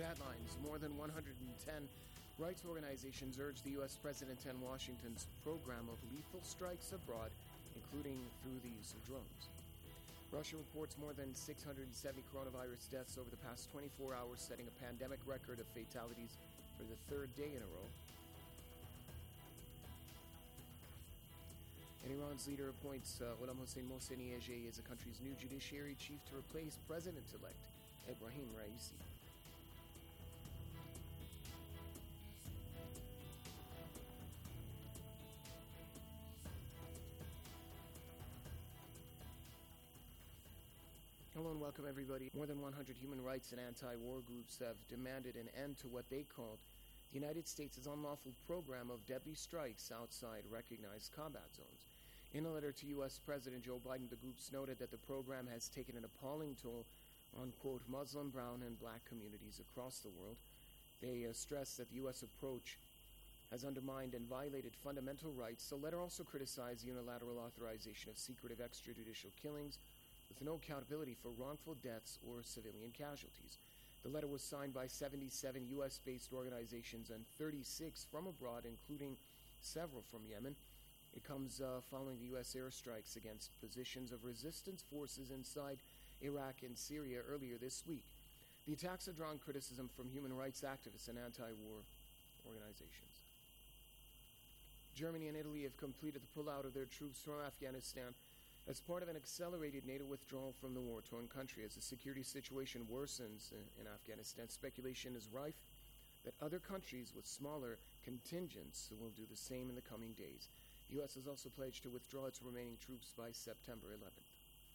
headlines. More than 110 rights organizations urge the U.S. president and Washington's program of lethal strikes abroad, including through the use of drones. Russia reports more than 670 coronavirus deaths over the past 24 hours, setting a pandemic record of fatalities for the third day in a row. And Iran's leader appoints Ghulam Hossein Mohseni as the country's new judiciary chief to replace President-elect Ebrahim Raisi. Hello and welcome, everybody. More than 100 human rights and anti-war groups have demanded an end to what they called the United States' unlawful program of deadly strikes outside recognized combat zones. In a letter to U.S. President Joe Biden, the groups noted that the program has taken an appalling toll on, quote, Muslim, brown, and black communities across the world. They stressed that the U.S. approach has undermined and violated fundamental rights. The letter also criticized the unilateral authorization of secretive extrajudicial killings with no accountability for wrongful deaths or civilian casualties. The letter was signed by 77 U.S.-based organizations and 36 from abroad, including several from Yemen. It comes following the U.S. airstrikes against positions of resistance forces inside Iraq and Syria earlier this week. The attacks have drawn criticism from human rights activists and anti-war organizations. Germany and Italy have completed the pullout of their troops from Afghanistan as part of an accelerated NATO withdrawal from the war-torn country. As the security situation worsens in Afghanistan, speculation is rife that other countries with smaller contingents will do the same in the coming days. The U.S. has also pledged to withdraw its remaining troops by September 11th.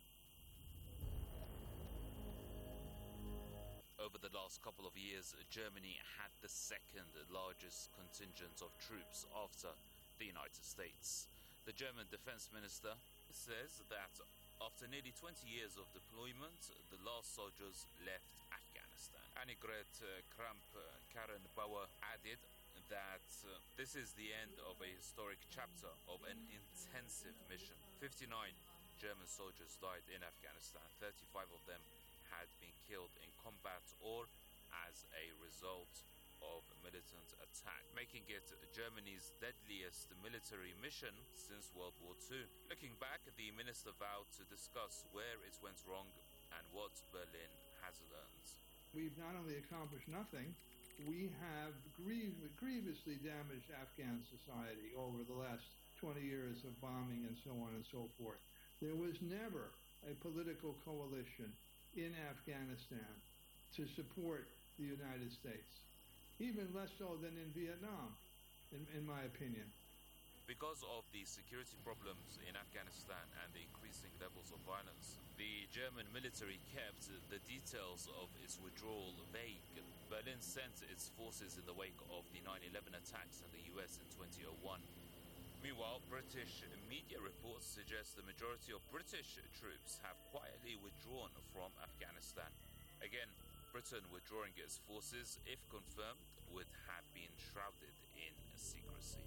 Over the last couple of years, Germany had the second largest contingent of troops after the United States. The German defense minister says that after nearly 20 years of deployment, the last soldiers left Afghanistan. Annegret Kramp-Karrenbauer added that this is the end of a historic chapter of an intensive mission. 59 German soldiers died in Afghanistan. 35 of them had been killed in combat or as a result of militant attack, making it Germany's deadliest military mission since World War II. Looking back, the minister vowed to discuss where it went wrong and what Berlin has learned. We've not only accomplished nothing, we have grievously damaged Afghan society over the last 20 years of bombing and so on and so forth. There was never a political coalition in Afghanistan to support the United States. Even less so than in Vietnam, in my opinion. Because of the security problems in Afghanistan and the increasing levels of violence, the German military kept the details of its withdrawal vague. Berlin sent its forces in the wake of the 9/11 attacks in the US in 2001. Meanwhile, British media reports suggest the majority of British troops have quietly withdrawn from Afghanistan. Again, Britain withdrawing its forces, if confirmed, would have been shrouded in secrecy.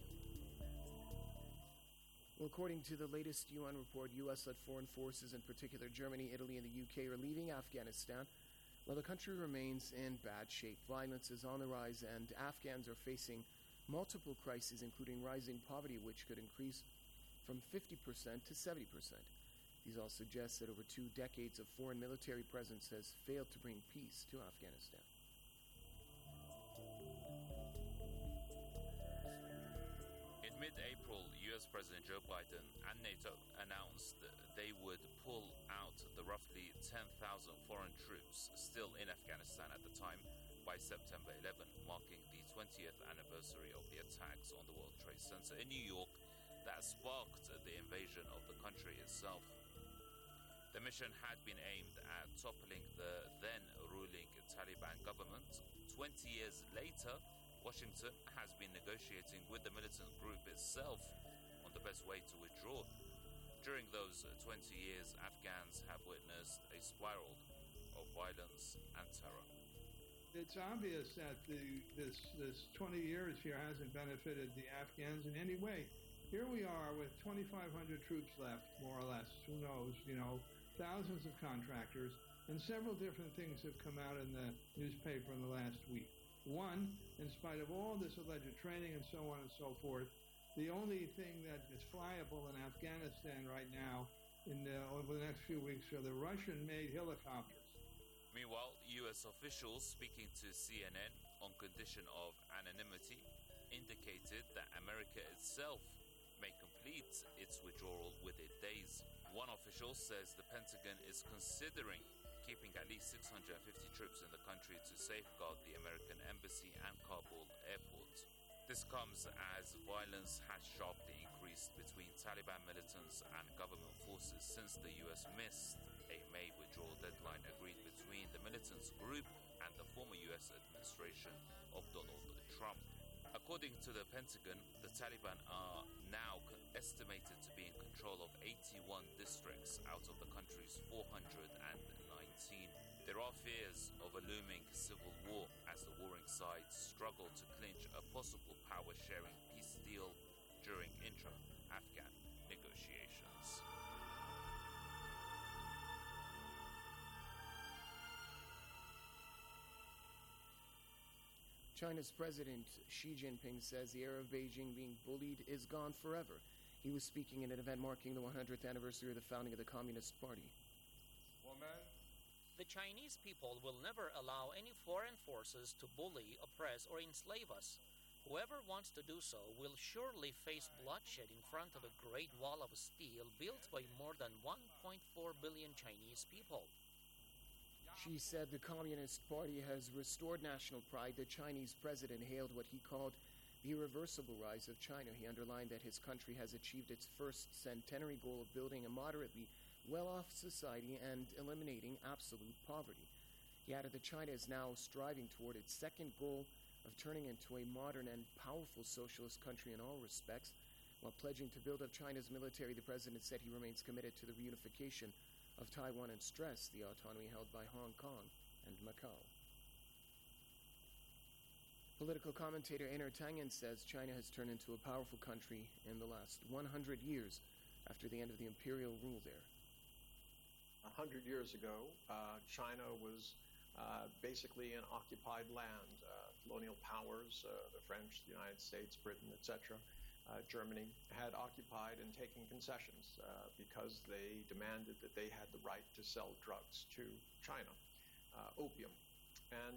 Well, according to the latest UN report, U.S.-led foreign forces, in particular Germany, Italy, and the U.K., are leaving Afghanistan, while the country remains in bad shape. Violence is on the rise, and Afghans are facing multiple crises, including rising poverty, which could increase from 50% to 70%. These all suggest that over 2 decades of foreign military presence has failed to bring peace to Afghanistan. In mid-April, US President Joe Biden and NATO announced that they would pull out the roughly 10,000 foreign troops still in Afghanistan at the time by September 11, marking the 20th anniversary of the attacks on the World Trade Center in New York that sparked the invasion of the country itself. The mission had been aimed at toppling the then-ruling Taliban government. 20 years later, Washington has been negotiating with the militant group itself on the best way to withdraw. During those 20 years, Afghans have witnessed a spiral of violence and terror. It's obvious that this 20 years here hasn't benefited the Afghans in any way. Here we are with 2,500 troops left, more or less. Who knows, thousands of contractors, And several different things have come out in the newspaper in the last week. One, in spite of all this alleged training and so on and so forth, the only thing that is flyable in Afghanistan right now over the next few weeks are the Russian-made helicopters. Meanwhile, U.S. officials speaking to CNN on condition of anonymity indicated that America itself may complete its withdrawal within days. One official says the Pentagon is considering keeping at least 650 troops in the country to safeguard the American embassy and Kabul airport. This comes as violence has sharply increased between Taliban militants and government forces since the U.S. missed a May withdrawal deadline agreed between the militants group and the former U.S. administration of Donald Trump. According to the Pentagon, the Taliban are now estimated to be in control of 81 districts out of the country's 419. There are fears of a looming civil war as the warring sides struggle to clinch a possible power-sharing peace deal during intra-Afghan negotiations. China's President Xi Jinping says the era of Beijing being bullied is gone forever. He was speaking at an event marking the 100th anniversary of the founding of the Communist Party. The Chinese people will never allow any foreign forces to bully, oppress, or enslave us. Whoever wants to do so will surely face bloodshed in front of the Great Wall of Steel built by more than 1.4 billion Chinese people. Xi said the Communist Party has restored national pride. The Chinese president hailed what he called the irreversible rise of China. He underlined that his country has achieved its first centenary goal of building a moderately well-off society and eliminating absolute poverty. He added that China is now striving toward its second goal of turning into a modern and powerful socialist country in all respects. While pledging to build up China's military, the president said he remains committed to the reunification of Taiwan and stressed the autonomy held by Hong Kong and Macau. Political commentator Einar Tangen says China has turned into a powerful country in the last 100 years after the end of the imperial rule there. 100 years ago, China was basically an occupied land. Colonial powers, the French, the United States, Britain, etc., Germany, had occupied and taken concessions because they demanded that they had the right to sell drugs to China, opium. And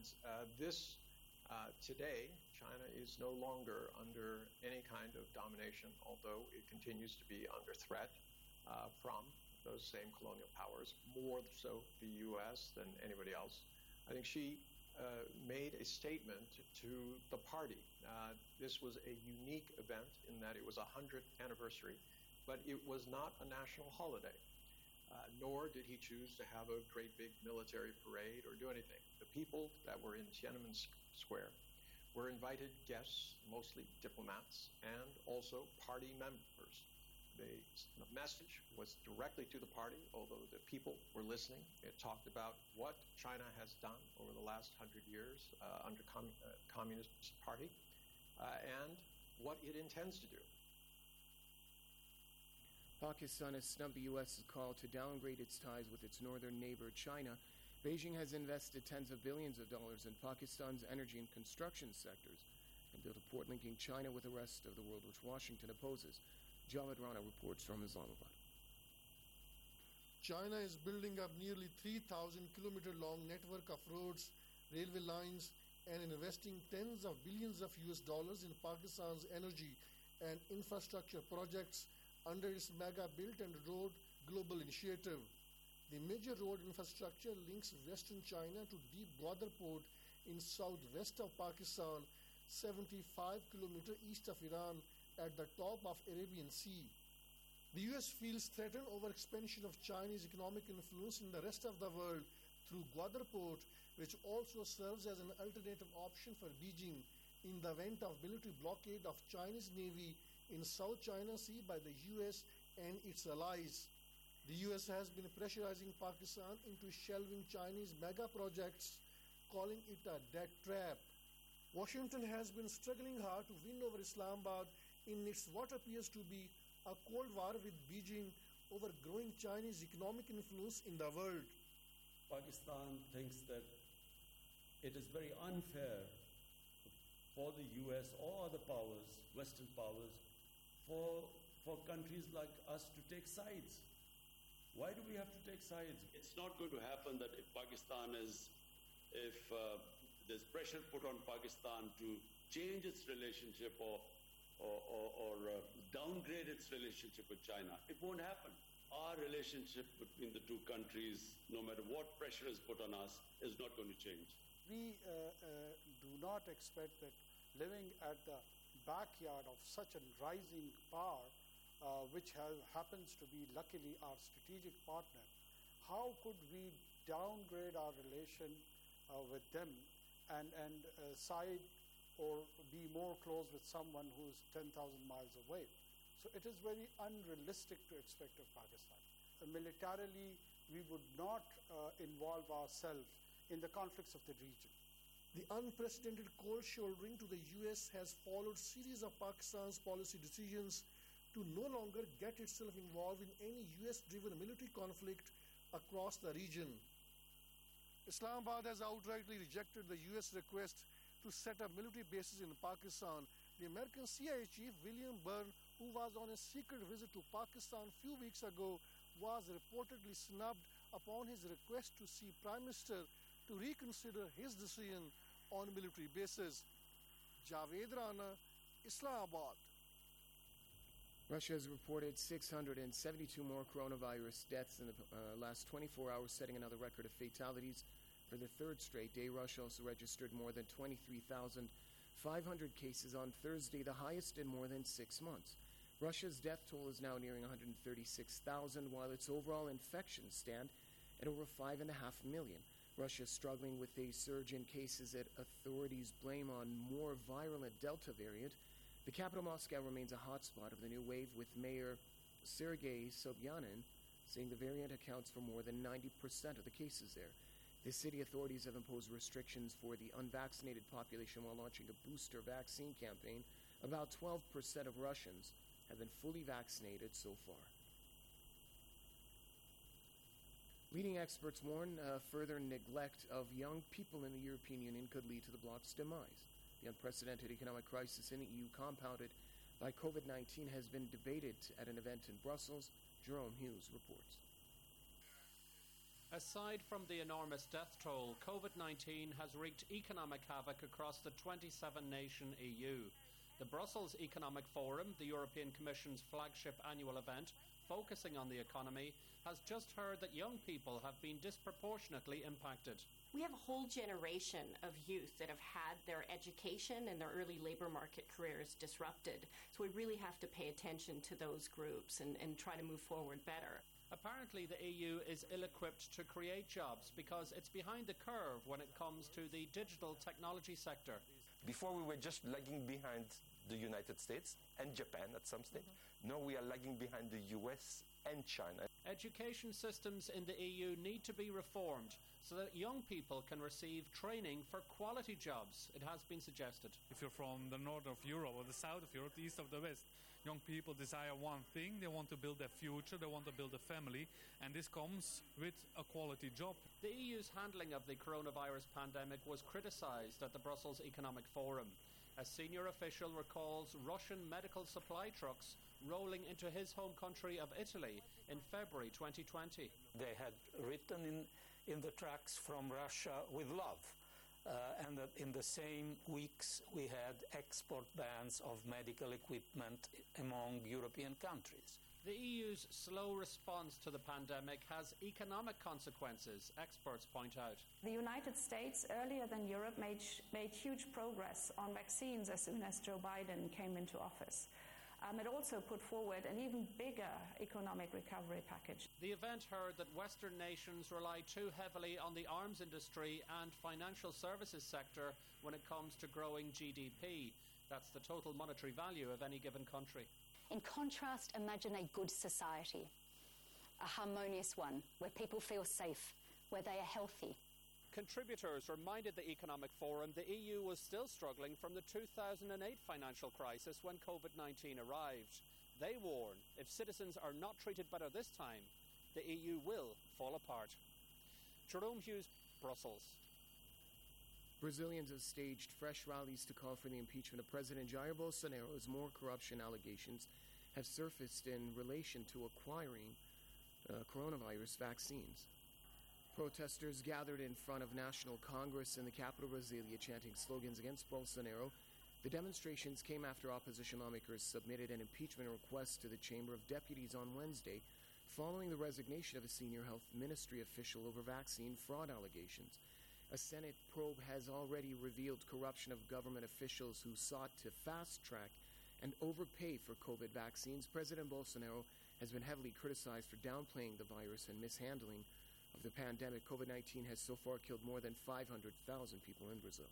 today, China is no longer under any kind of domination, although it continues to be under threat from those same colonial powers, more so the U.S. than anybody else. I think she made a statement to the party. This was a unique event in that it was a 100th anniversary, but it was not a national holiday, nor did he choose to have a great big military parade or do anything. The people that were in Tiananmen Square were invited guests, mostly diplomats, and also party members. The message was directly to the party, although the people were listening. It talked about what China has done over the last 100 years under Communist Party and what it intends to do. Pakistan has snubbed the U.S.'s call to downgrade its ties with its northern neighbor, China. Beijing has invested tens of billions of dollars in Pakistan's energy and construction sectors and built a port linking China with the rest of the world, which Washington opposes. Javed Rana reports from Islamabad. China is building up nearly 3,000-kilometer-long network of roads, railway lines, and investing tens of billions of US dollars in Pakistan's energy and infrastructure projects under its Mega Build and Road Global Initiative. The major road infrastructure links western China to Deep Gwadar Port in southwest of Pakistan, 75 kilometers east of Iran, at the top of Arabian Sea. The US feels threatened over expansion of Chinese economic influence in the rest of the world through Gwadar Port, which also serves as an alternative option for Beijing in the event of military blockade of Chinese Navy in South China Sea by the US and its allies. The US has been pressurizing Pakistan into shelving Chinese mega projects, calling it a debt trap. Washington has been struggling hard to win over Islamabad in its what appears to be a Cold War with Beijing over growing Chinese economic influence in the world. Pakistan thinks that it is very unfair for the US or other powers, Western powers, for countries like us to take sides. Why do we have to take sides? It's not going to happen that if there's pressure put on Pakistan to change its relationship or downgrade its relationship with China. It won't happen. Our relationship between the two countries, no matter what pressure is put on us, is not going to change. We do not expect that living at the backyard of such a rising power, which happens to be luckily our strategic partner, how could we downgrade our relation with them and side or be more close with someone who's 10,000 miles away? So it is very unrealistic to expect of Pakistan. Militarily, we would not involve ourselves in the conflicts of the region. The unprecedented cold shouldering to the US has followed series of Pakistan's policy decisions to no longer get itself involved in any US-driven military conflict across the region. Islamabad has outrightly rejected the US request to set up military bases in Pakistan. The American CIA chief William Burns, who was on a secret visit to Pakistan a few weeks ago, was reportedly snubbed upon his request to see Prime Minister to reconsider his decision on military bases. Javed Rana, Islamabad. Russia has reported 672 more coronavirus deaths in the last 24 hours, setting another record of fatalities for the third straight day. Russia also registered more than 23,500 cases on Thursday, the highest in more than 6 months. Russia's death toll is now nearing 136,000, while its overall infections stand at over 5.5 million. Russia is struggling with a surge in cases that authorities blame on more virulent Delta variant. The capital, Moscow, remains a hotspot of the new wave, with Mayor Sergei Sobyanin saying the variant accounts for more than 90% of the cases there. The city authorities have imposed restrictions for the unvaccinated population while launching a booster vaccine campaign. About 12% of Russians have been fully vaccinated so far. Leading experts warn further neglect of young people in the European Union could lead to the bloc's demise. The unprecedented economic crisis in the EU, compounded by COVID-19, has been debated at an event in Brussels. Jerome Hughes reports. Aside from the enormous death toll, COVID-19 has wreaked economic havoc across the 27-nation EU. The Brussels Economic Forum, the European Commission's flagship annual event focusing on the economy, has just heard that young people have been disproportionately impacted. We have a whole generation of youth that have had their education and their early labour market careers disrupted. So we really have to pay attention to those groups and try to move forward better. Apparently, the EU is ill-equipped to create jobs because it's behind the curve when it comes to the digital technology sector. Before we were just lagging behind the United States and Japan at some stage. Now we are lagging behind the US and China. Education systems in the EU need to be reformed so that young people can receive training for quality jobs, it has been suggested. If you're from the north of Europe or the south of Europe, the east of the west, young people desire one thing: they want to build their future, they want to build a family, and this comes with a quality job. The EU's handling of the coronavirus pandemic was criticised at the Brussels Economic Forum. A senior official recalls Russian medical supply trucks rolling into his home country of Italy in February 2020. They had written in the trucks "from Russia with love." And that in the same weeks we had export bans of medical equipment among European countries. The EU's slow response to the pandemic has economic consequences, experts point out. The United States, earlier than Europe, made huge progress on vaccines as soon as Joe Biden came into office. It also put forward an even bigger economic recovery package. The event heard that Western nations rely too heavily on the arms industry and financial services sector when it comes to growing GDP. That's the total monetary value of any given country. In contrast, imagine a good society, a harmonious one, where people feel safe, where they are healthy. Contributors reminded the Economic Forum the EU was still struggling from the 2008 financial crisis when COVID-19 arrived. They warn if citizens are not treated better this time, the EU will fall apart. Jerome Hughes, Brussels. Brazilians have staged fresh rallies to call for the impeachment of President Jair Bolsonaro as more corruption allegations have surfaced in relation to acquiring coronavirus vaccines. Protesters gathered in front of National Congress in the capital Brasilia chanting slogans against Bolsonaro. The demonstrations came after opposition lawmakers submitted an impeachment request to the Chamber of Deputies on Wednesday following the resignation of a senior health ministry official over vaccine fraud allegations. A Senate probe has already revealed corruption of government officials who sought to fast-track and overpay for COVID vaccines. President Bolsonaro has been heavily criticized for downplaying the virus and mishandling of the pandemic. COVID-19 has so far killed more than 500,000 people in Brazil.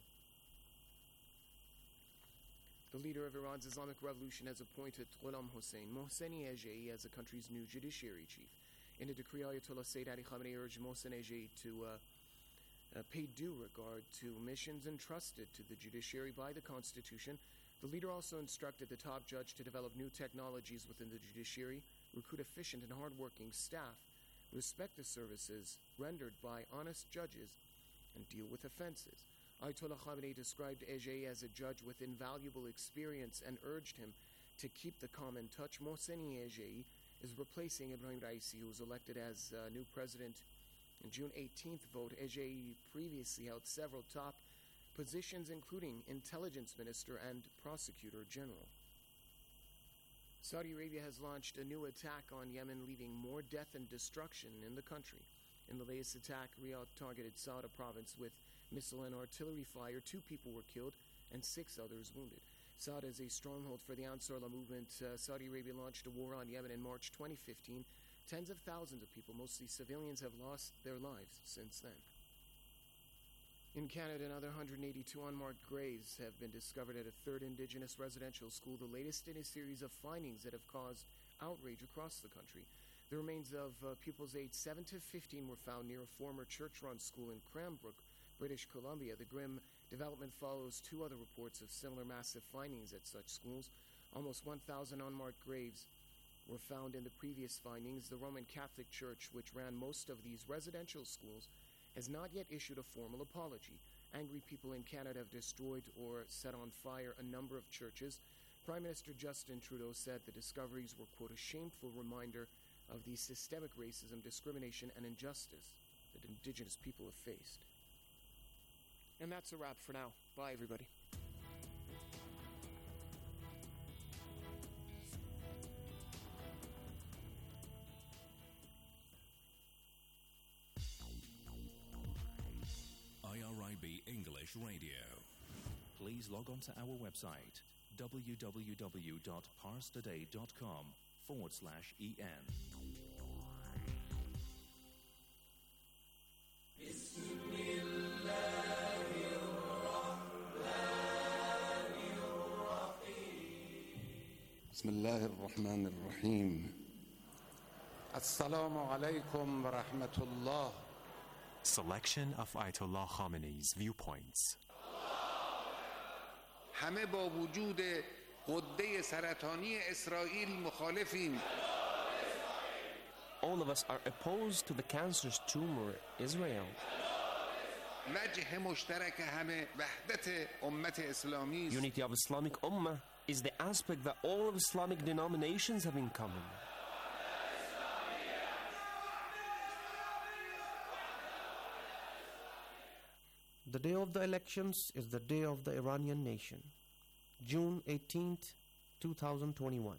The leader of Iran's Islamic Revolution has appointed Ghulam Hossein Mohseni Ejei as the country's new judiciary chief. In a decree, Ayatollah Sayyid Ali Khamenei urged Mohsen Ejei to pay due regard to missions entrusted to the judiciary by the Constitution. The leader also instructed the top judge to develop new technologies within the judiciary, recruit efficient and hardworking staff, respect the services rendered by honest judges, and deal with offenses. Ayatollah Khamenei described Ejei as a judge with invaluable experience and urged him to keep the calm and touch. Mohseni Ejei is replacing Ibrahim Raisi, who was elected as new president in June 18th vote. Ejei previously held several top positions, including intelligence minister and prosecutor general. Saudi Arabia has launched a new attack on Yemen, leaving more death and destruction in the country. In the latest attack, Riyadh targeted Sauda province with missile and artillery fire. 2 people were killed and 6 others wounded. Sauda is a stronghold for the Ansarullah movement. Saudi Arabia launched a war on Yemen in March 2015. Tens of thousands of people, mostly civilians, have lost their lives since then. In Canada, another 182 unmarked graves have been discovered at a third Indigenous residential school, the latest in a series of findings that have caused outrage across the country. The remains of pupils aged 7 to 15 were found near a former church-run school in Cranbrook, British Columbia. The grim development follows 2 other reports of similar massive findings at such schools. Almost 1,000 unmarked graves were found in the previous findings. The Roman Catholic Church, which ran most of these residential schools, has not yet issued a formal apology. Angry people in Canada have destroyed or set on fire a number of churches. Prime Minister Justin Trudeau said the discoveries were, quote, a shameful reminder of the systemic racism, discrimination, and injustice that Indigenous people have faced. And that's a wrap for now. Bye, everybody. IRIB English Radio. Please log on to our website www.parstoday.com/en. بسم الله الرحمن الرحيم. السلام عليكم ورحمة الله. Selection of Ayatollah Khamenei's viewpoints. همه با وجود غده سرطانی اسرائیل مخالفیم. All of us are opposed to the cancerous tumor Israel. وجه مشترک همه وحدت امت اسلامی است. Unity of Islamic Ummah is the aspect that all of Islamic denominations have in common. The day of the elections is the day of the Iranian nation, June 18th, 2021.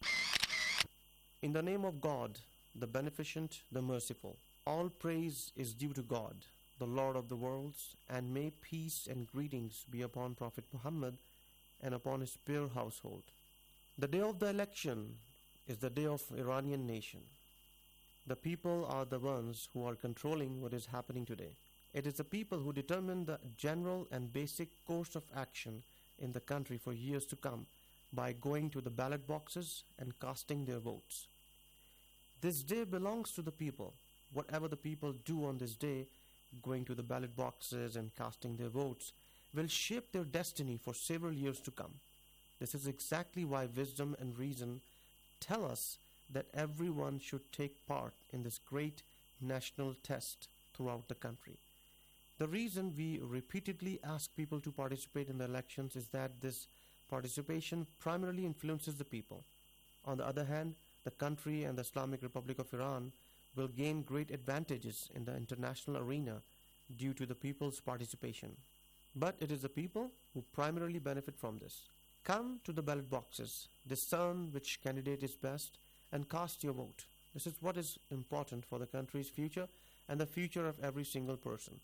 In the name of God, the Beneficent, the Merciful, all praise is due to God, the Lord of the worlds, and may peace and greetings be upon Prophet Muhammad and upon his pure household. The day of the election is the day of Iranian nation. The people are the ones who are controlling what is happening today. It is the people who determine the general and basic course of action in the country for years to come by going to the ballot boxes and casting their votes. This day belongs to the people. Whatever the people do on this day, going to the ballot boxes and casting their votes, will shape their destiny for several years to come. This is exactly why wisdom and reason tell us that everyone should take part in this great national test throughout the country. The reason we repeatedly ask people to participate in the elections is that this participation primarily influences the people. On the other hand, the country and the Islamic Republic of Iran will gain great advantages in the international arena due to the people's participation. But it is the people who primarily benefit from this. Come to the ballot boxes, discern which candidate is best, and cast your vote. This is what is important for the country's future and the future of every single person.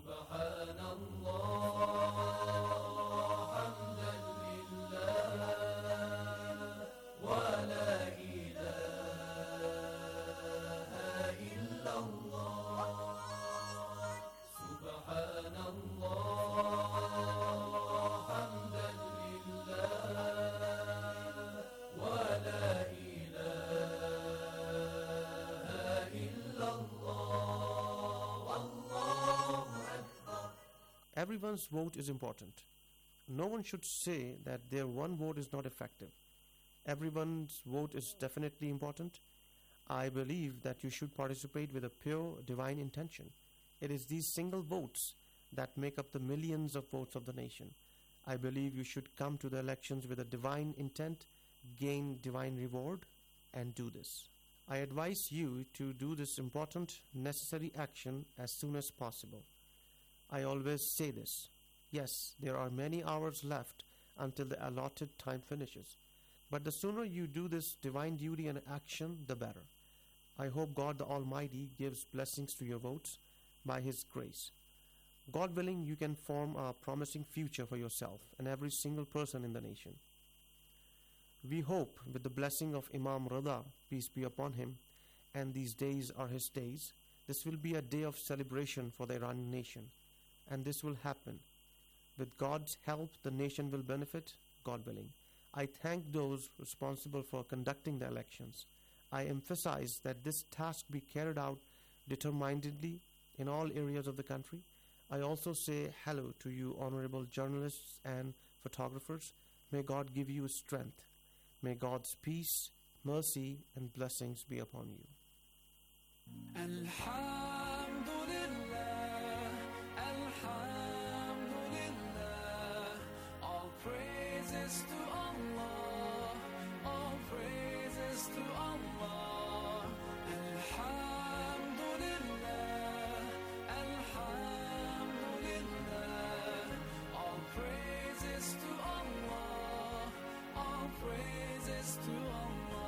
Everyone's vote is important. No one should say that their one vote is not effective. Everyone's vote is definitely important. I believe that you should participate with a pure divine intention. It is these single votes that make up the millions of votes of the nation. I believe you should come to the elections with a divine intent, gain divine reward, and do this. I advise you to do this important, necessary action as soon as possible. I always say this. Yes, there are many hours left until the allotted time finishes. But the sooner you do this divine duty and action, the better. I hope God the Almighty gives blessings to your votes by His grace. God willing, you can form a promising future for yourself and every single person in the nation. We hope with the blessing of Imam Rida, peace be upon him, and these days are his days, this will be a day of celebration for the Iranian nation. And this will happen. With God's help, the nation will benefit, God willing. I thank those responsible for conducting the elections. I emphasize that this task be carried out determinedly in all areas of the country. I also say hello to you honorable journalists and photographers. May God give you strength. May God's peace, mercy, and blessings be upon you. All praises to Allah, all praises to Allah. Alhamdulillah, Alhamdulillah. All praises to Allah, all praises to Allah.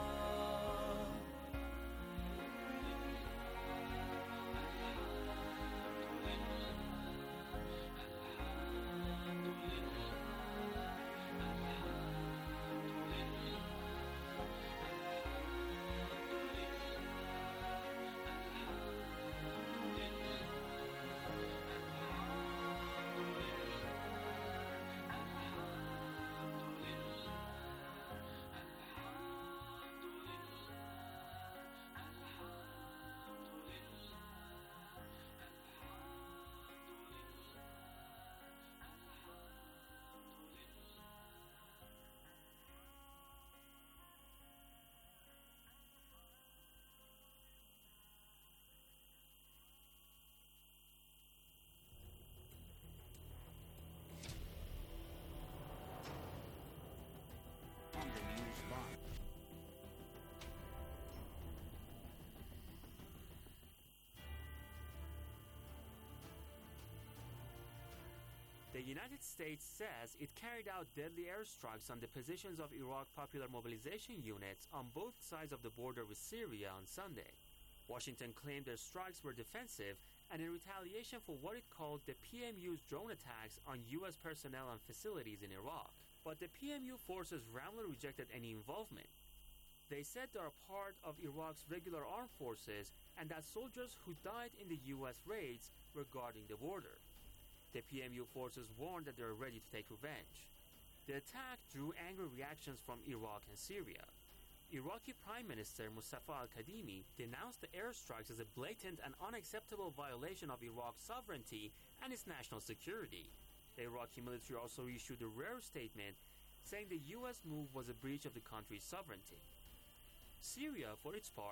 The United States says it carried out deadly airstrikes on the positions of Iraq Popular Mobilization units on both sides of the border with Syria on Sunday. Washington claimed their strikes were defensive and in retaliation for what it called the PMU's drone attacks on U.S. personnel and facilities in Iraq. But the PMU forces roundly rejected any involvement. They said they are part of Iraq's regular armed forces and that soldiers who died in the U.S. raids were guarding the border. The PMU forces warned that they are ready to take revenge. The attack drew angry reactions from Iraq and Syria. Iraqi Prime Minister Mustafa al-Kadhimi denounced the airstrikes as a blatant and unacceptable violation of Iraq's sovereignty and its national security. The Iraqi military also issued a rare statement saying the U.S. move was a breach of the country's sovereignty. Syria, for its part,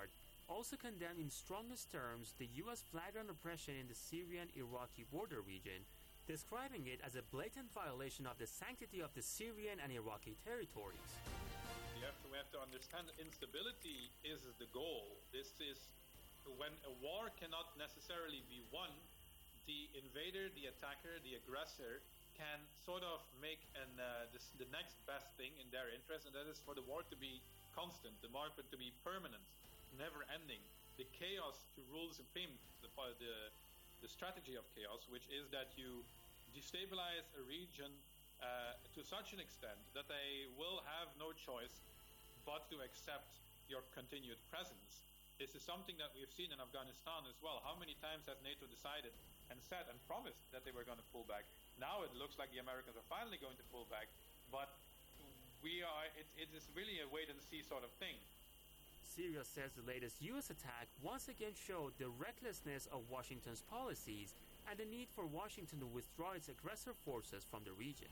also condemned in strongest terms the U.S. flagrant oppression in the Syrian-Iraqi border region, describing it as a blatant violation of the sanctity of the Syrian and Iraqi territories. We have to understand that instability is the goal. This is when a war cannot necessarily be won, the invader, the attacker, the aggressor can sort of make the next best thing in their interest, and that is for the war to be constant, the war to be permanent, never ending. The chaos to rule supreme, the strategy of chaos, which is that you destabilize a region to such an extent that they will have no choice but to accept your continued presence. This is something that we've seen in Afghanistan as well. How many times has NATO decided and said and promised that they were going to pull back? Now it looks like the Americans are finally going to pull back, but it is really a wait-and-see sort of thing. Syria says the latest U.S. attack once again showed the recklessness of Washington's policies and the need for Washington to withdraw its aggressor forces from the region.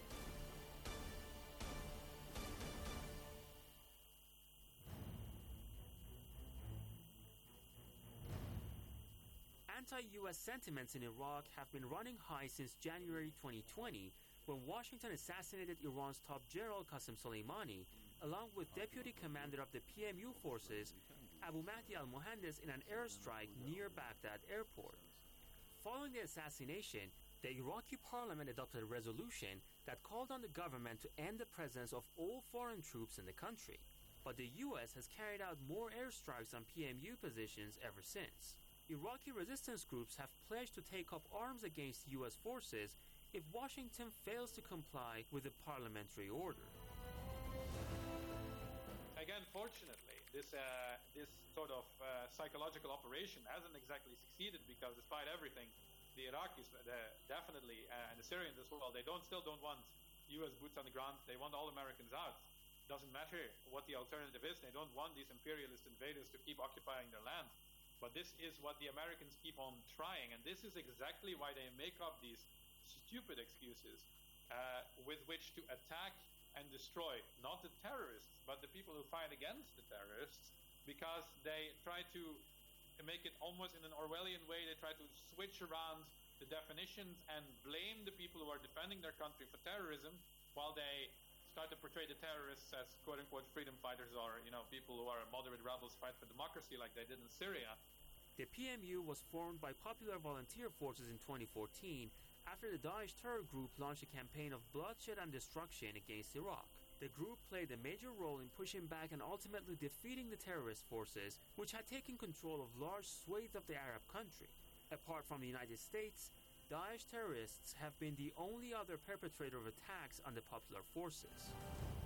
Anti-U.S. sentiments in Iraq have been running high since January 2020, when Washington assassinated Iran's top general Qasem Soleimani, along with deputy commander of the PMU forces, Abu Mahdi al-Mohandes, in an airstrike near Baghdad airport. Following the assassination, the Iraqi parliament adopted a resolution that called on the government to end the presence of all foreign troops in the country. But the U.S. has carried out more airstrikes on PMU positions ever since. Iraqi resistance groups have pledged to take up arms against U.S. forces if Washington fails to comply with the parliamentary order. Again, fortunately, this sort of psychological operation hasn't exactly succeeded, because despite everything, the Iraqis definitely, and the Syrians as well, they still don't want U.S. boots on the ground. They want all Americans out. Doesn't matter what the alternative is. They don't want these imperialist invaders to keep occupying their land. But this is what the Americans keep on trying, and this is exactly why they make up these stupid excuses with which to attack and destroy not the terrorists, but the people who fight against the terrorists, because they try to make it almost in an Orwellian way. They try to switch around the definitions and blame the people who are defending their country for terrorism, while they start to portray the terrorists as quote-unquote freedom fighters, or people who are moderate rebels fight for democracy like they did in Syria. The PMU was formed by Popular Volunteer Forces in 2014 after the Daesh terror group launched a campaign of bloodshed and destruction against Iraq. The group played a major role in pushing back and ultimately defeating the terrorist forces, which had taken control of large swathes of the Arab country. Apart from the United States, Daesh terrorists have been the only other perpetrator of attacks on the Popular Forces.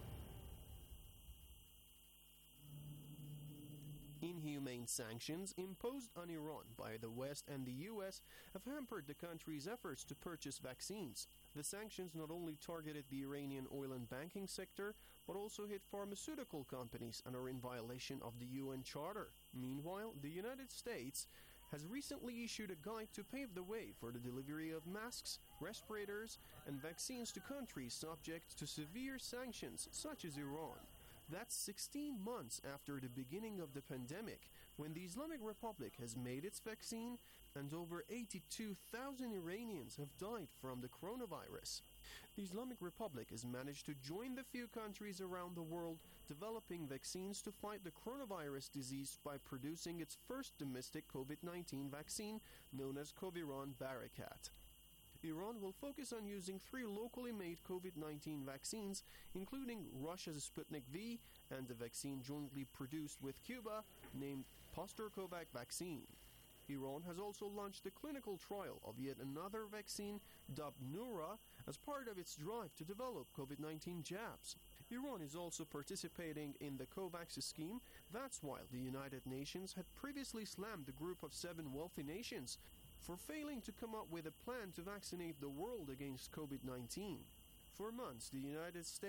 Inhumane sanctions imposed on Iran by the West and the U.S. have hampered the country's efforts to purchase vaccines. The sanctions not only targeted the Iranian oil and banking sector, but also hit pharmaceutical companies and are in violation of the UN Charter. Meanwhile, the United States has recently issued a guide to pave the way for the delivery of masks, respirators, and vaccines to countries subject to severe sanctions, such as Iran. That's 16 months after the beginning of the pandemic, when the Islamic Republic has made its vaccine, and over 82,000 Iranians have died from the coronavirus. The Islamic Republic has managed to join the few countries around the world developing vaccines to fight the coronavirus disease by producing its first domestic COVID-19 vaccine, known as Coviran Barakat. Iran will focus on using 3 locally made COVID-19 vaccines, including Russia's Sputnik V and the vaccine jointly produced with Cuba, named Pasteur-Kovac vaccine. Iran has also launched the clinical trial of yet another vaccine, dubbed Nura, as part of its drive to develop COVID-19 jabs. Iran is also participating in the COVAX scheme. That's while the United Nations had previously slammed the group of 7 wealthy nations for failing to come up with a plan to vaccinate the world against COVID-19. For months, the United States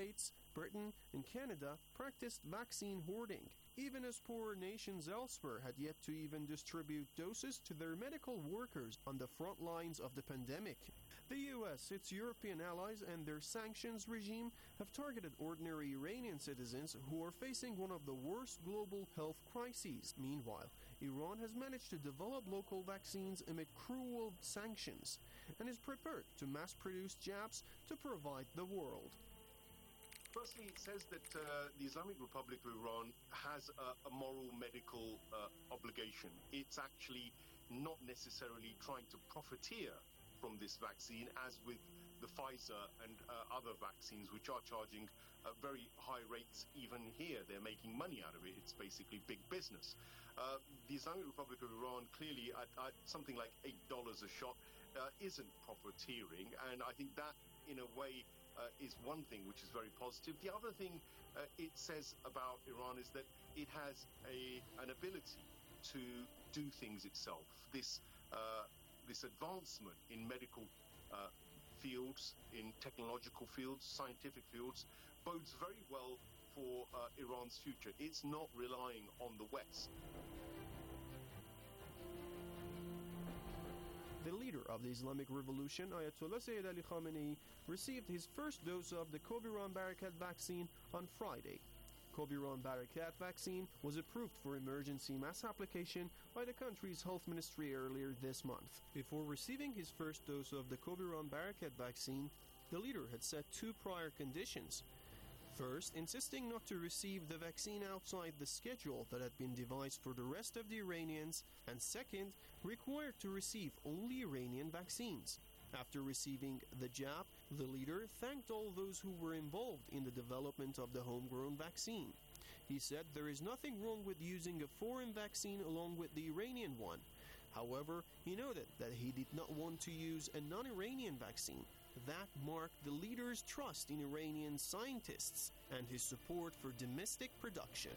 Britain and Canada practiced vaccine hoarding, even as poorer nations elsewhere had yet to even distribute doses to their medical workers on the front lines of the pandemic. The US, its European allies, and their sanctions regime have targeted ordinary Iranian citizens who are facing one of the worst global health crises. Meanwhile, Iran has managed to develop local vaccines amid cruel sanctions and is prepared to mass-produce jabs to provide the world. Firstly, it says that the Islamic Republic of Iran has a moral medical obligation. It's actually not necessarily trying to profiteer from this vaccine, as with the Pfizer and other vaccines, which are charging very high rates even here. They're making money out of it. It's basically big business. The Islamic Republic of Iran, clearly at something like $8 a shot, isn't profiteering, and I think that, in a way, is one thing which is very positive. The other thing it says about Iran is that it has an ability to do things itself. This advancement in medical fields, in technological fields, scientific fields, bodes very well for Iran's future. It's not relying on the West. The leader of the Islamic Revolution, Ayatollah Sayyid Ali Khamenei, received his first dose of the Coviran Barakat vaccine on Friday. Coviran Barakat vaccine was approved for emergency mass application by the country's health ministry earlier this month. Before receiving his first dose of the Coviran Barakat vaccine, the leader had set two prior conditions. First, insisting not to receive the vaccine outside the schedule that had been devised for the rest of the Iranians, and second, required to receive only Iranian vaccines. After receiving the jab, the leader thanked all those who were involved in the development of the homegrown vaccine. He said there is nothing wrong with using a foreign vaccine along with the Iranian one. However, he noted that he did not want to use a non-Iranian vaccine. That marked the leader's trust in Iranian scientists and his support for domestic production.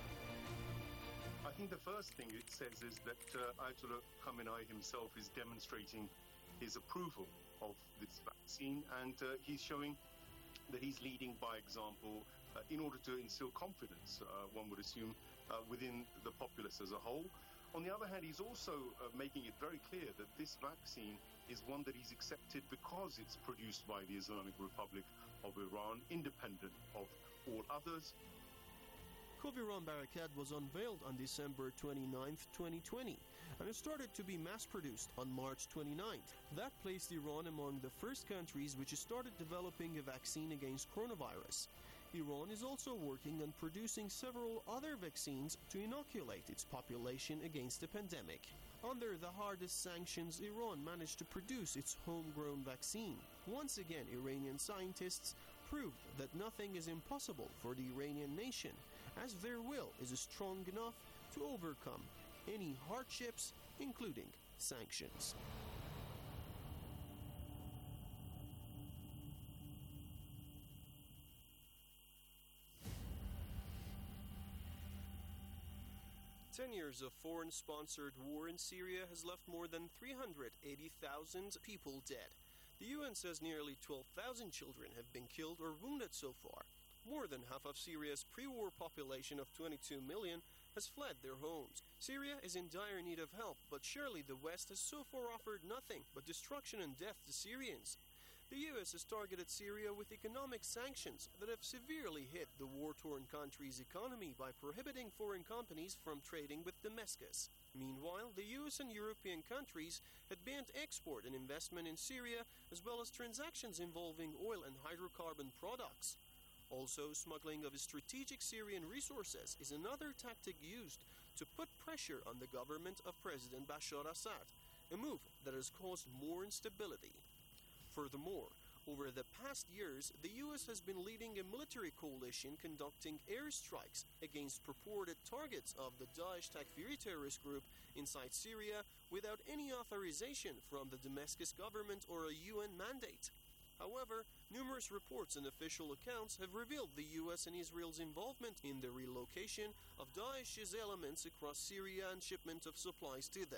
I think the first thing it says is that Ayatollah Khamenei himself is demonstrating his approval of this vaccine, and he's showing that he's leading by example in order to instill confidence, one would assume, within the populace as a whole. On the other hand, he's also making it very clear that this vaccine is one that he's accepted because it's produced by the Islamic Republic of Iran, independent of all others. Coviran Barakat was unveiled on December 29, 2020, and it started to be mass-produced on March 29th. That placed Iran among the first countries which started developing a vaccine against coronavirus. Iran is also working on producing several other vaccines to inoculate its population against the pandemic. Under the hardest sanctions, Iran managed to produce its homegrown vaccine. Once again, Iranian scientists proved that nothing is impossible for the Iranian nation, as their will is strong enough to overcome any hardships, including sanctions. Ten years of foreign-sponsored war in Syria has left more than 380,000 people dead. The UN says nearly 12,000 children have been killed or wounded so far. More than half of Syria's pre-war population of 22 million has fled their homes. Syria is in dire need of help, but surely the West has so far offered nothing but destruction and death to Syrians. The US has targeted Syria with economic sanctions that have severely hit the war-torn country's economy by prohibiting foreign companies from trading with Damascus. Meanwhile, the US and European countries had banned export and investment in Syria, as well as transactions involving oil and hydrocarbon products. Also, smuggling of strategic Syrian resources is another tactic used to put pressure on the government of President Bashar Assad, a move that has caused more instability. Furthermore, over the past years, the U.S. has been leading a military coalition conducting airstrikes against purported targets of the Daesh Takfiri terrorist group inside Syria without any authorization from the Damascus government or a UN mandate. However, numerous reports and official accounts have revealed the U.S. and Israel's involvement in the relocation of Daesh's elements across Syria and shipment of supplies to them.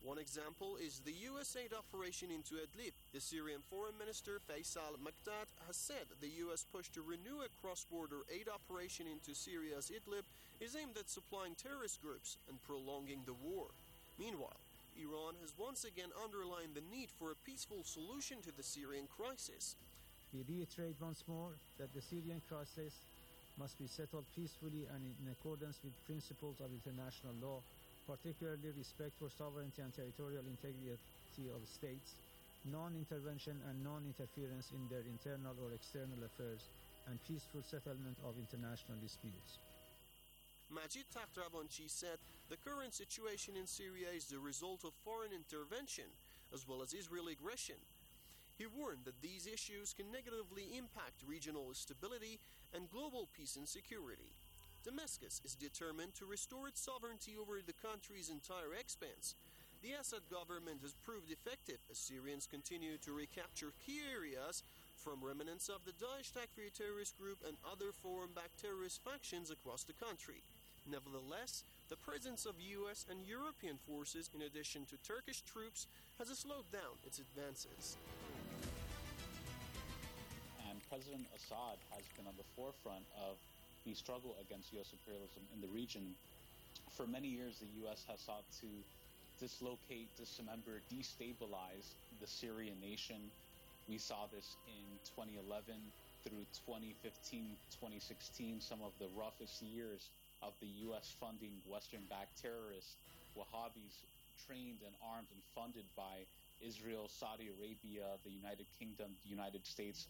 One example is the U.S. aid operation into Idlib. The Syrian Foreign Minister Faisal Maqdad has said the U.S. push to renew a cross-border aid operation into Syria's Idlib is aimed at supplying terrorist groups and prolonging the war. Meanwhile, Iran has once again underlined the need for a peaceful solution to the Syrian crisis. We reiterate once more that the Syrian crisis must be settled peacefully and in accordance with principles of international law, particularly respect for sovereignty and territorial integrity of states, non-intervention and non-interference in their internal or external affairs, and peaceful settlement of international disputes. Majid Takhtravanchi said the current situation in Syria is the result of foreign intervention as well as Israeli aggression. He warned that these issues can negatively impact regional stability and global peace and security. Damascus is determined to restore its sovereignty over the country's entire expanse. The Assad government has proved effective as Syrians continue to recapture key areas from remnants of the Daesh Takfir terrorist group and other foreign-backed terrorist factions across the country. Nevertheless, the presence of U.S. and European forces, in addition to Turkish troops, has slowed down its advances. And President Assad has been on the forefront of the struggle against U.S. imperialism in the region. For many years, the U.S. has sought to dislocate, dismember, destabilize the Syrian nation. We saw this in 2011 through 2015, 2016, some of the roughest years of the U.S. funding Western-backed terrorists, Wahhabis, trained and armed and funded by Israel, Saudi Arabia, the United Kingdom, the United States.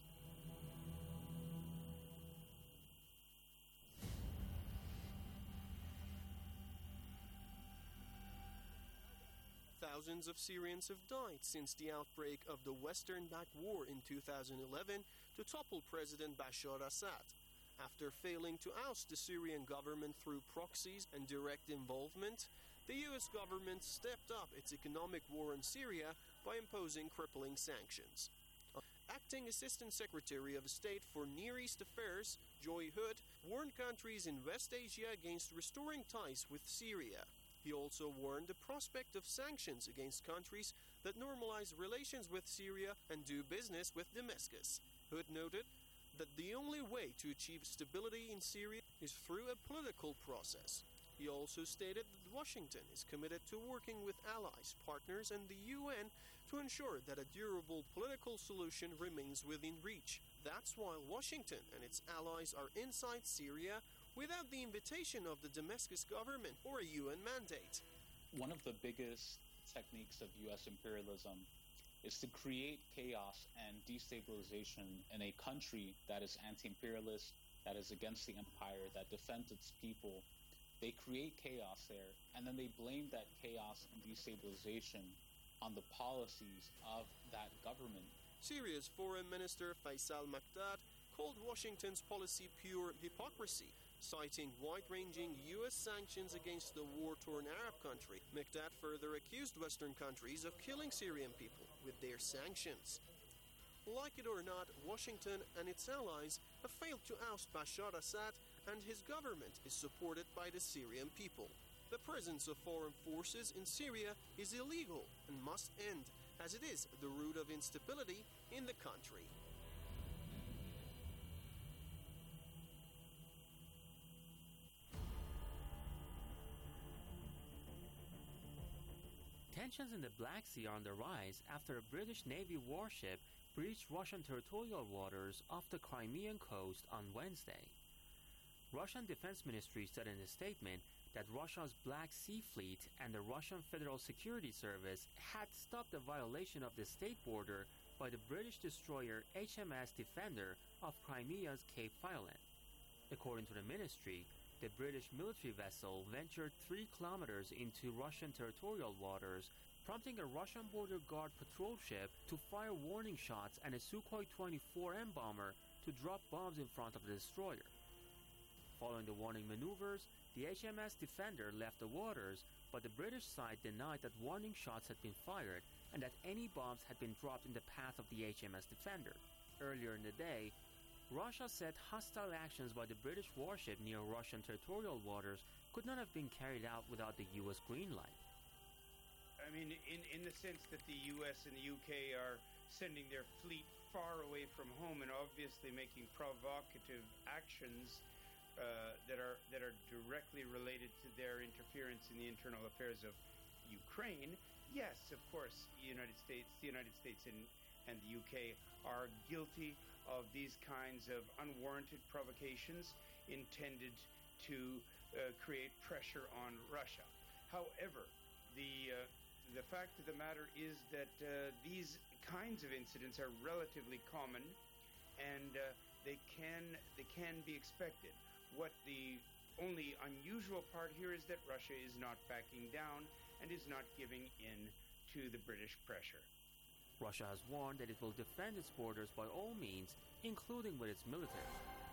Thousands of Syrians have died since the outbreak of the Western-backed war in 2011 to topple President Bashar Assad. After failing to oust the Syrian government through proxies and direct involvement, the U.S. government stepped up its economic war on Syria by imposing crippling sanctions. Acting Assistant Secretary of State for Near East Affairs, Joy Hood, warned countries in West Asia against restoring ties with Syria. He also warned the prospect of sanctions against countries that normalize relations with Syria and do business with Damascus. Hood noted that the only way to achieve stability in Syria is through a political process. He also stated that Washington is committed to working with allies, partners, and the UN to ensure that a durable political solution remains within reach. That's why Washington and its allies are inside Syria without the invitation of the Damascus government or a UN mandate. One of the biggest techniques of U.S. imperialism is to create chaos and destabilization in a country that is anti-imperialist, that is against the empire, that defends its people. They create chaos there, and then they blame that chaos and destabilization on the policies of that government. Syria's Foreign Minister Faisal Maqdad called Washington's policy pure hypocrisy, citing wide-ranging U.S. sanctions against the war-torn Arab country. Maqdad further accused Western countries of killing Syrian people with their sanctions. Like it or not, Washington and its allies have failed to oust Bashar Assad, and his government is supported by the Syrian people. The presence of foreign forces in Syria is illegal and must end, as it is the root of instability in the country. Tensions in the Black Sea are on the rise after a British Navy warship breached Russian territorial waters off the Crimean coast on Wednesday. Russian Defense Ministry said in a statement that Russia's Black Sea Fleet and the Russian Federal Security Service had stopped the violation of the state border by the British destroyer HMS Defender off Crimea's Cape Violent. According to the ministry, the British military vessel ventured 3 kilometers into Russian territorial waters, prompting a Russian border guard patrol ship to fire warning shots and a Sukhoi 24M bomber to drop bombs in front of the destroyer. Following the warning maneuvers, the HMS Defender left the waters, but the British side denied that warning shots had been fired and that any bombs had been dropped in the path of the HMS Defender. Earlier in the day, Russia said hostile actions by the British warship near Russian territorial waters could not have been carried out without the U.S. green light. I mean, in the sense that the U.S. and the U.K. are sending their fleet far away from home and obviously making provocative actions that are directly related to their interference in the internal affairs of Ukraine. Yes, of course, the United States and the UK are guilty of these kinds of unwarranted provocations intended to create pressure on Russia. However, the fact of the matter is that these kinds of incidents are relatively common, and they can be expected. What the only unusual part here is that Russia is not backing down and is not giving in to the British pressure. Russia has warned that it will defend its borders by all means, including with its military.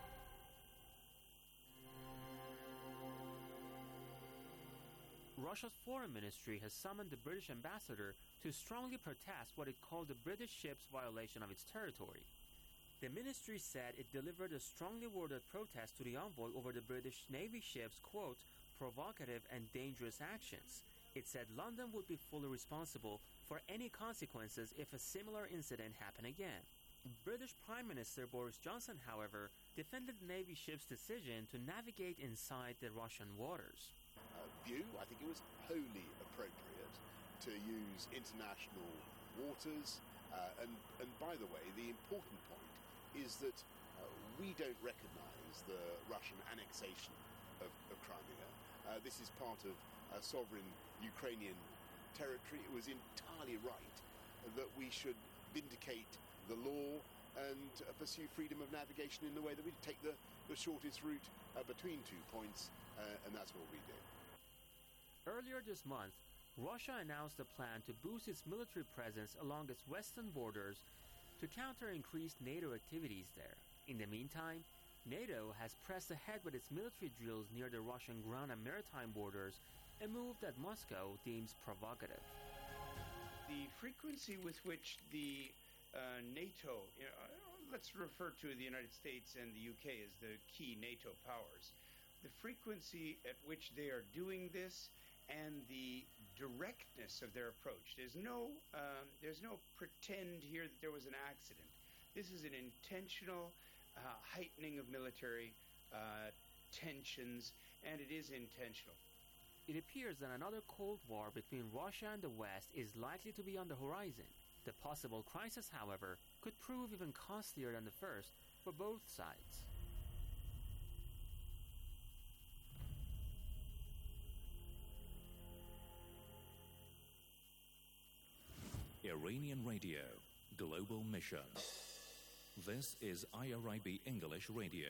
Russia's foreign ministry has summoned the British ambassador to strongly protest what it called the British ship's violation of its territory. The ministry said it delivered a strongly worded protest to the envoy over the British Navy ship's, quote, provocative and dangerous actions. It said London would be fully responsible for any consequences if a similar incident happened again. British Prime Minister Boris Johnson, however, defended the Navy ship's decision to navigate inside the Russian waters. I think it was wholly appropriate to use international waters. And by the way, the important point is that we don't recognize the Russian annexation of Crimea. This is part of sovereign Ukrainian territory. It was entirely right that we should vindicate the law and pursue freedom of navigation in the way that we take the shortest route between 2 points, and that's what we did. Earlier this month, Russia announced a plan to boost its military presence along its western borders to counter increased NATO activities there. In the meantime, NATO has pressed ahead with its military drills near the Russian ground and maritime borders, a move that Moscow deems provocative. The frequency with which the NATO, let's refer to the United States and the UK as the key NATO powers, the frequency at which they are doing this and the directness of their approach. There's no pretend here that there was an accident. This is an intentional heightening of military tensions, and it is intentional. It appears that another Cold War between Russia and the West is likely to be on the horizon. The possible crisis, however, could prove even costlier than the first for both sides. Iranian Radio, Global Mission. This is IRIB English Radio.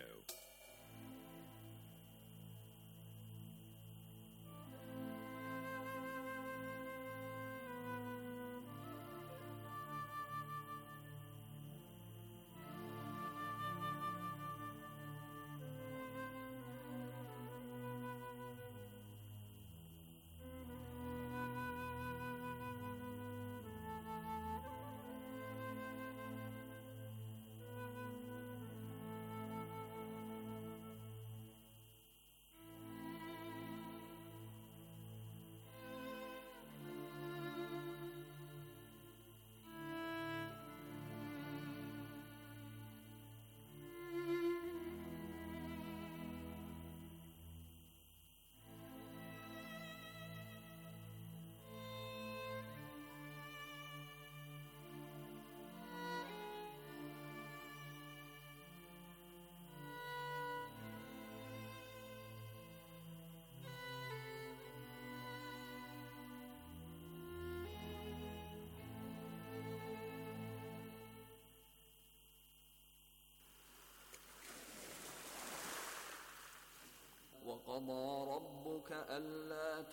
وقضى ربك ألا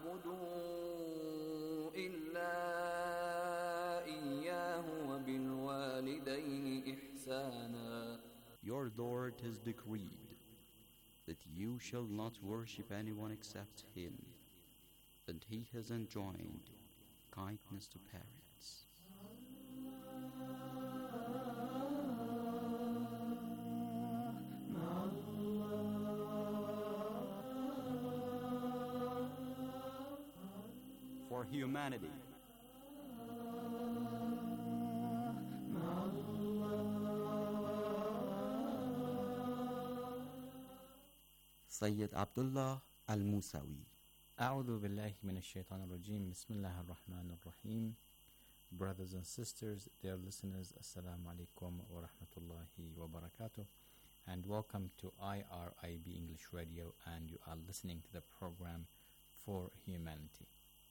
تعبدوا إلا إياه وبالوالدين إحسانا. Your Lord has decreed that you shall not worship anyone except Him, and He has enjoined kindness to parents. For for humanity. Sayyid Abdullah Al-Musawi. أعوذ بالله من الشيطان الرجيم بسم الله الرحمن الرحيم. Brothers and sisters, dear listeners, Assalamu alaikum wa rahmatullahi wa barakatuh, and welcome to IRIB English Radio, and you are listening to the program For Humanity.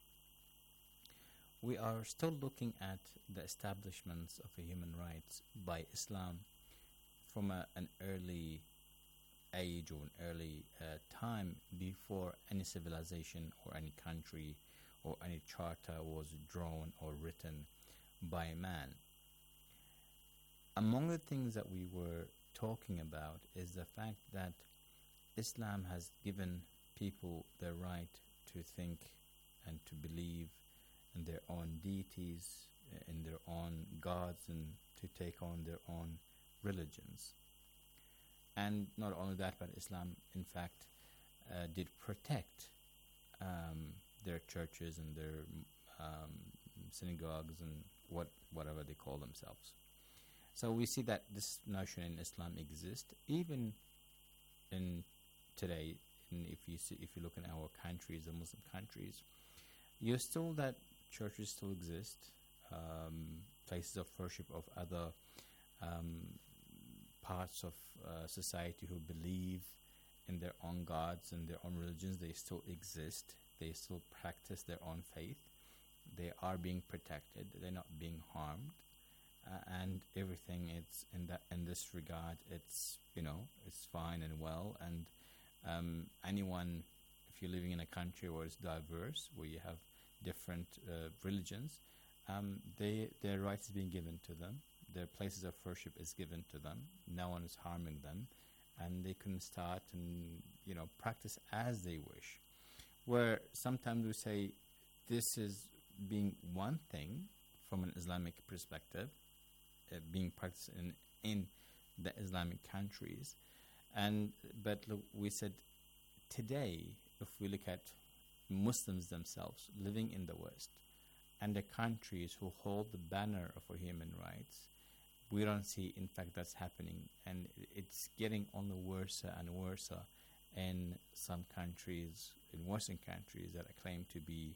We are still looking at the establishments of human rights by Islam from an early age or an early time before any civilization or any country or any charter was drawn or written by man. Among the things that we were talking about is the fact that Islam has given people the right to think and to believe in their own deities, in their own gods, and to take on their own religions. And not only that, but Islam, in fact, did protect their churches and their synagogues and whatever they call themselves. So we see that this notion in Islam exists even in today. If you look in our countries, the Muslim countries, you're still that churches still exist, places of worship of other parts of society who believe in their own gods and their own religions. They still exist. They still practice their own faith. They are being protected. They're not being harmed, and everything is in this regard. It's it's fine and well. And anyone, if you're living in a country where it's diverse, where you have different religions, their rights is being given to them. Their places of worship is given to them. No one is harming them, and they can start and practice as they wish. Where sometimes we say this is being one thing from an Islamic perspective, being practiced in the Islamic countries, but look, we said today, if we look at Muslims themselves living in the West and the countries who hold the banner of human rights, we don't see, in fact, that's happening, and it's getting only worse and worse in some countries, in Western countries that claim to be,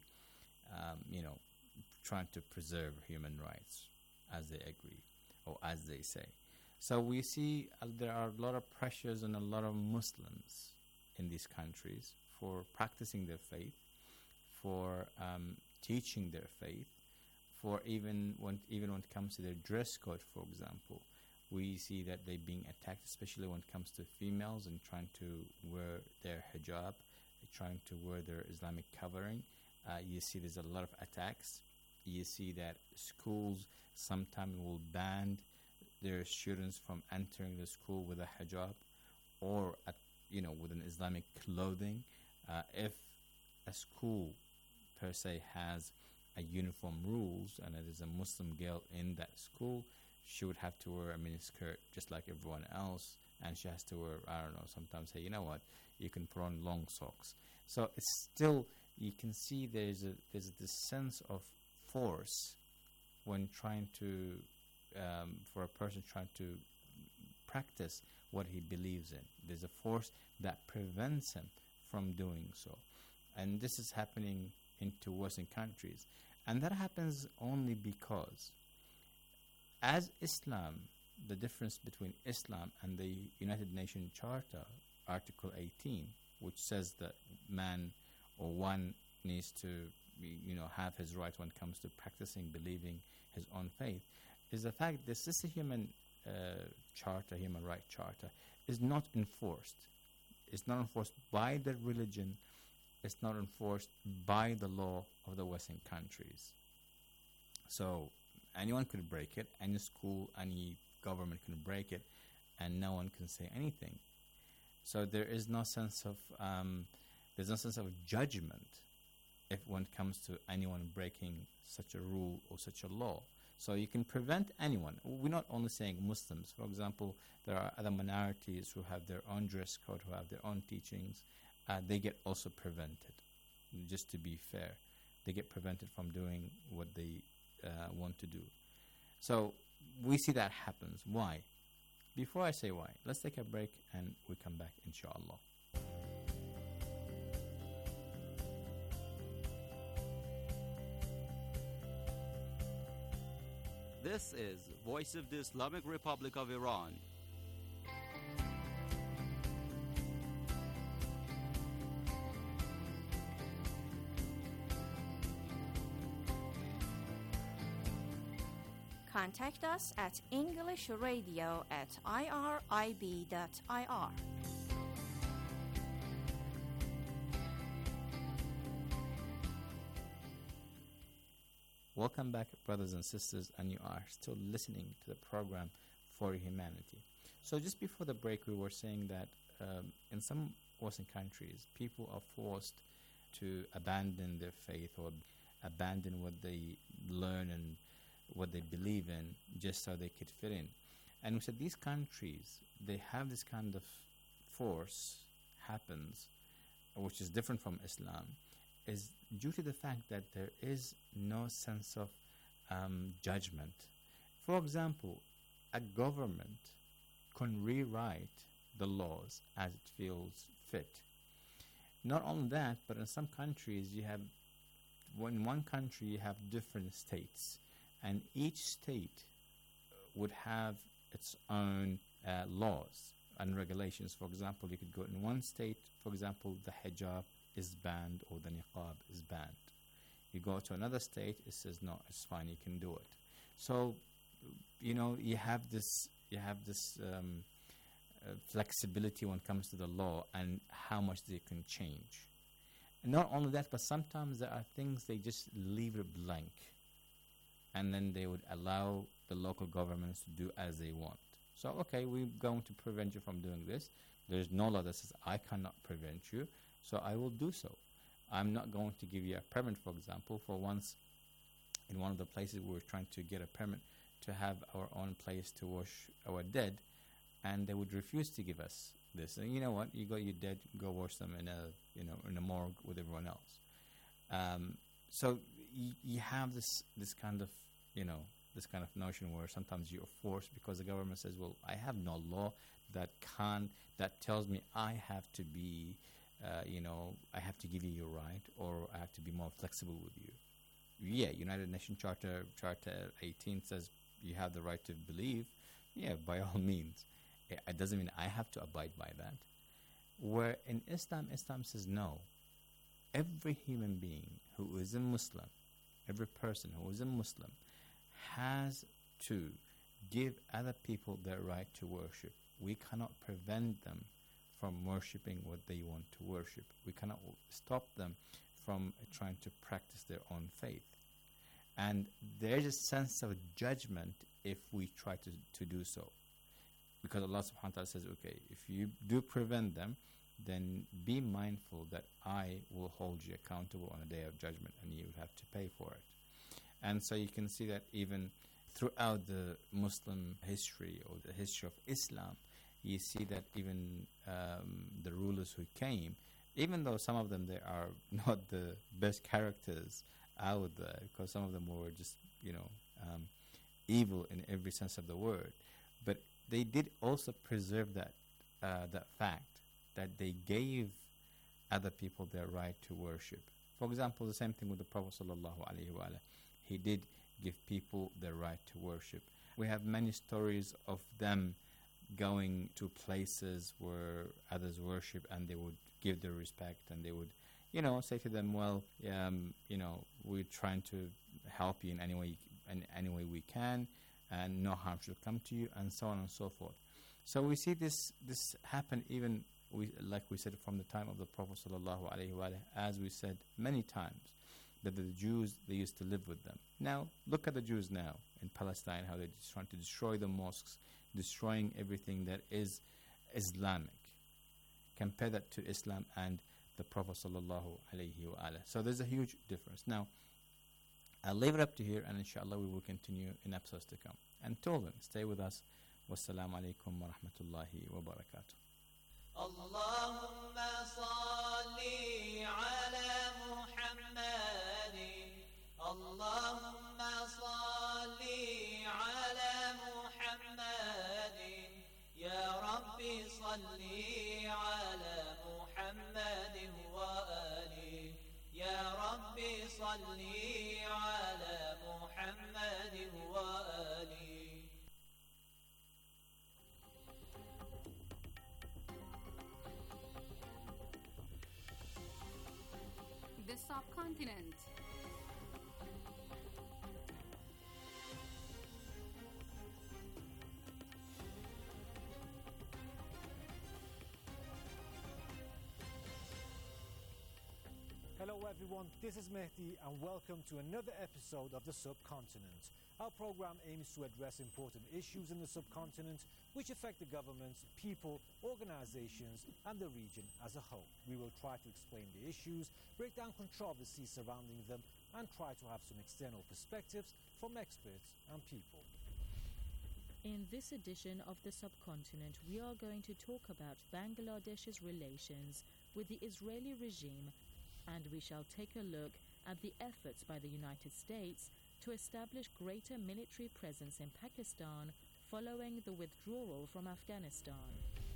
trying to preserve human rights, as they agree or as they say. So we see there are a lot of pressures on a lot of Muslims in these countries for practicing their faith, for teaching their faith, for even when it comes to their dress code, for example. We see that they're being attacked, especially when it comes to females and trying to wear their hijab, trying to wear their Islamic covering. You see there's a lot of attacks. You see that schools sometimes will ban their students from entering the school with a hijab or with an Islamic clothing. If a school per se has a uniform rules and it is a Muslim girl in that school, she would have to wear a miniskirt just like everyone else, and she has to wear, sometimes say, you can put on long socks. So it's still, you can see there's this sense of force when trying to for a person trying to practice what he believes in. There's a force that prevents him from doing so, and this is happening into Western countries, and that happens only because as Islam, the difference between Islam and the United Nations Charter, Article 18, which says that man or one needs to have his rights when it comes to practicing, believing his own faith, is the fact that this human charter, human rights charter, is not enforced. It's not enforced by the religion. It's not enforced by the law of the Western countries. So anyone could break it. Any school, any government can break it, and no one can say anything. So there is no sense of judgment when it comes to anyone breaking such a rule or such a law. So you can prevent anyone. We're not only saying Muslims. For example, there are other minorities who have their own dress code, who have their own teachings. They get also prevented, just to be fair. they get prevented from doing what they want to do. So we see that happens. Why? Before I say why, let's take a break and we come back, inshallah. This is Voice of the Islamic Republic of Iran. Contact us at englishradio@irib.ir. Welcome back, brothers and sisters, and you are still listening to the program For Humanity. So just before the break, we were saying that in some Western countries, people are forced to abandon their faith or abandon what they learn and what they believe in just so they could fit in. And we said these countries, they have this kind of force happens, which is different from Islam, is due to the fact that there is no sense of judgment. For example, a government can rewrite the laws as it feels fit. Not only that, but in some countries in one country you have different states, and each state would have its own laws and regulations. For example, you could go in one state, for example, the hijab is banned or the niqab is banned. You go to another state, it says no, it's fine, you can do it. So, you have this flexibility when it comes to the law and how much they can change. And not only that, but sometimes there are things they just leave it blank, and then they would allow the local governments to do as they want. So, okay, we're going to prevent you from doing this. There's no law that says I cannot prevent you, so I will do so. I'm not going to give you a permit, for example. For once, in one of the places we were trying to get a permit to have our own place to wash our dead, and they would refuse to give us this. And you know what? You got your dead, go wash them in a morgue with everyone else. So you have this kind of notion where sometimes you're forced because the government says, well, I have no law that tells me I have to be, I have to give you your right, or I have to be more flexible with you. Yeah, United Nations Charter 18 says you have the right to believe. Yeah, by all means. It doesn't mean I have to abide by that. Where in Islam says no. Every human being who is a Muslim, every person who is a Muslim, has to give other people their right to worship. We cannot prevent them from worshipping what they want to worship. We cannot stop them from trying to practice their own faith. And there is a sense of judgment if we try to do so. Because Allah subhanahu wa ta'ala says, okay, if you do prevent them, then be mindful that I will hold you accountable on a day of judgment, and you will have to pay for it. And so you can see that even throughout the Muslim history or the history of Islam, you see that even the rulers who came, even though some of them they are not the best characters out there, because some of them were just evil in every sense of the word, but they did also preserve that fact that they gave other people their right to worship. For example, the same thing with the Prophet sallallahu alaihi wasallam. He did give people their right to worship. We have many stories of them going to places where others worship, and they would give their respect, and they would, say to them, well, we're trying to help you in any way we can, and no harm should come to you, and so on and so forth. So we see this happen even, like we said, from the time of the Prophet sallallahu alaihi wasallam, as we said many times, that the Jews, they used to live with them. Now, look at the Jews now in Palestine, how they're just trying to destroy the mosques, destroying everything that is Islamic. Compare that to Islam and the Prophet sallallahu alaihi wasallam. So there's a huge difference. Now, I'll leave it up to here, and inshallah we will continue in episodes to come. Until then, stay with us. Wassalamu alaikum wa rahmatullahi wa barakatuh. اللهم صل على محمد صلي على محمد وآله. The subcontinent. Hello everyone, this is Mehdi and welcome to another episode of The Subcontinent. Our program aims to address important issues in the subcontinent which affect the governments, people, organizations and the region as a whole. We will try to explain the issues, break down controversies surrounding them and try to have some external perspectives from experts and people. In this edition of The Subcontinent, we are going to talk about Bangladesh's relations with the Israeli regime, and we shall take a look at the efforts by the United States to establish greater military presence in Pakistan following the withdrawal from Afghanistan.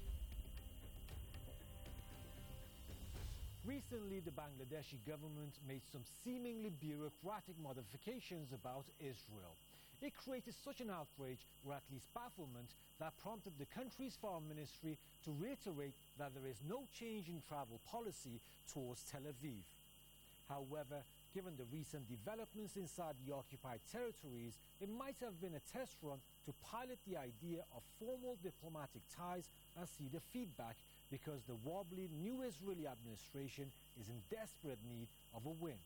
Recently, the Bangladeshi government made some seemingly bureaucratic modifications about Israel. It created such an outrage, or at least bafflement, that prompted the country's foreign ministry to reiterate that there is no change in travel policy towards Tel Aviv. However, given the recent developments inside the occupied territories, it might have been a test run to pilot the idea of formal diplomatic ties and see the feedback, because the wobbly new Israeli administration is in desperate need of a win.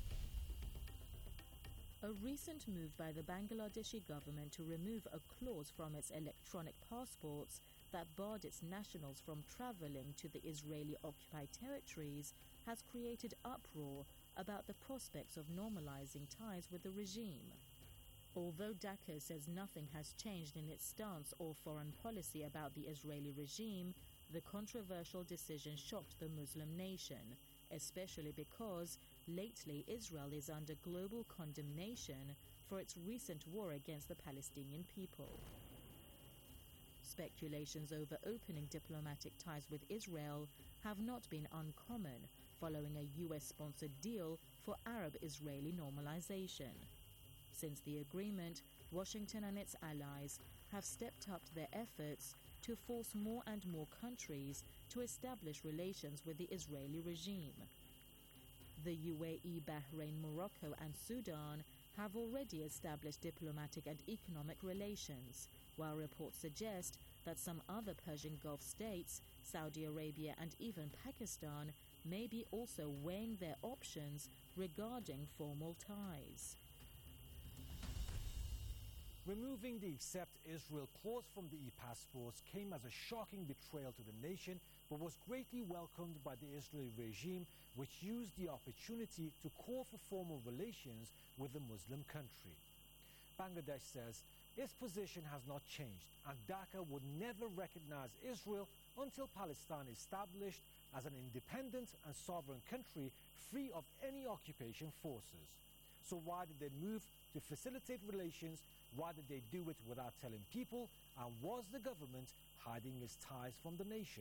A recent move by the Bangladeshi government to remove a clause from its electronic passports that barred its nationals from travelling to the Israeli-occupied territories has created uproar about the prospects of normalizing ties with the regime. Although Dhaka says nothing has changed in its stance or foreign policy about the Israeli regime, the controversial decision shocked the Muslim nation, especially because lately Israel is under global condemnation for its recent war against the Palestinian people. Speculations over opening diplomatic ties with Israel have not been uncommon following a US-sponsored deal for Arab-Israeli normalization. Since the agreement, Washington and its allies have stepped up their efforts to force more and more countries to establish relations with the Israeli regime. The UAE, Bahrain, Morocco and Sudan have already established diplomatic and economic relations, while reports suggest that some other Persian Gulf states, Saudi Arabia and even Pakistan, may be also weighing their options regarding formal ties. Removing the Accept Israel clause from the e-passports came as a shocking betrayal to the nation, but was greatly welcomed by the Israeli regime, which used the opportunity to call for formal relations with the Muslim country. Bangladesh says its position has not changed, and Dhaka would never recognize Israel until Palestine is established as an independent and sovereign country free of any occupation forces. So why did they move to facilitate relations? Why did they do it without telling people? And was the government hiding its ties from the nation?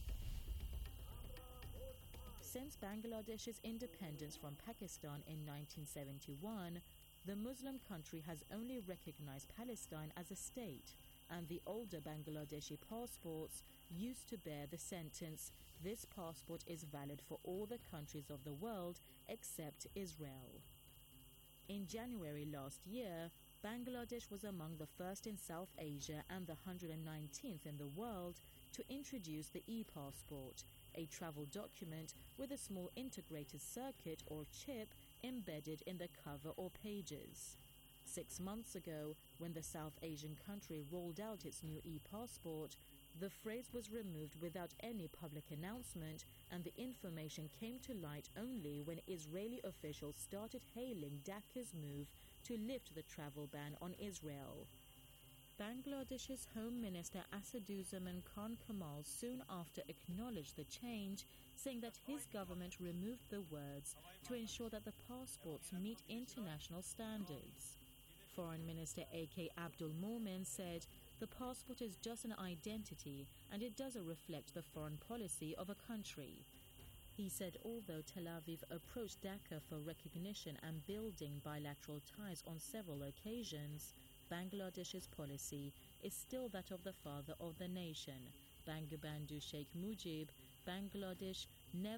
Since Bangladesh's independence from Pakistan in 1971, the Muslim country has only recognized Palestine as a state, and the older Bangladeshi passports used to bear the sentence, "This passport is valid for all the countries of the world except Israel." In January last year, Bangladesh was among the first in South Asia and the 119th in the world to introduce the e-passport, a travel document with a small integrated circuit or chip embedded in the cover or pages. 6 months ago, when the South Asian country rolled out its new e-passport, the phrase was removed without any public announcement, and the information came to light only when Israeli officials started hailing Dhaka's move to lift the travel ban on Israel. Bangladesh's Home Minister Asaduzzaman Khan Kamal soon after acknowledged the change, saying that his government removed the words to ensure that the passports meet international standards. Foreign Minister A.K. Abdul Momen said, "The passport is just an identity and it doesn't reflect the foreign policy of a country." He said although Tel Aviv approached Dhaka for recognition and building bilateral ties on several occasions, Bangladesh's policy is still that of the father of the nation, Bangabandhu Sheikh Mujib. Bangladesh never